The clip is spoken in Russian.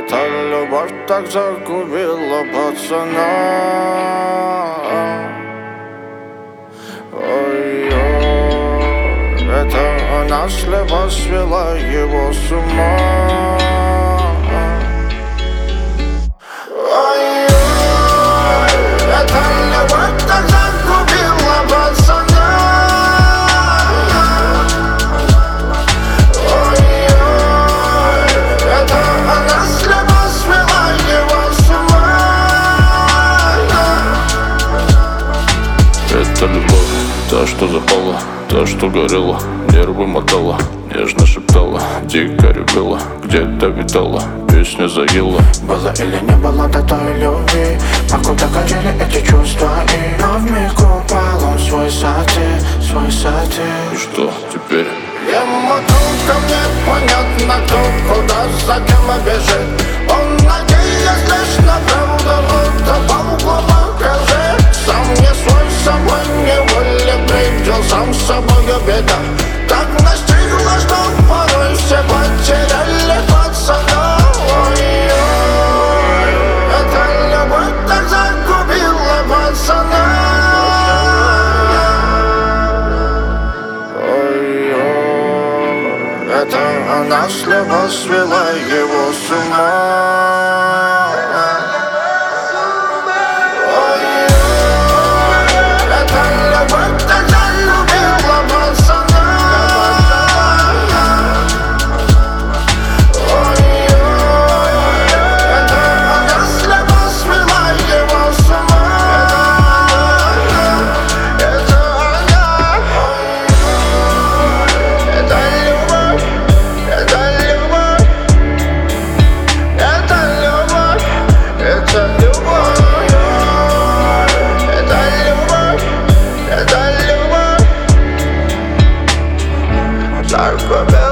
Эта любовь так загубила пацана. Ой-ой, это она слепо свела его с ума. Ой-ой, эта любовь так загубила пацана. Ой-ой, это она слепо свела его с ума. Это любовь, та, что запала, та, что горела, нервы мотала, нежно шептала, дико любила, где-то витала, песня заела. Было или не было до той любви, покуда качели эти чувства, и вмиг упал он в свой сати. И что теперь? Ему только непонятно, кто куда, за кем бежит. Он надеясь лишь на правду, будто по углам покажи. Сам не свой, собой неволе придел, сам с собою беда. Так настигла, что порой все потеряли пацана. Ой-ой, эта любовь так загубила пацана. Ой-ой, это она слепо свела его с ума. Dark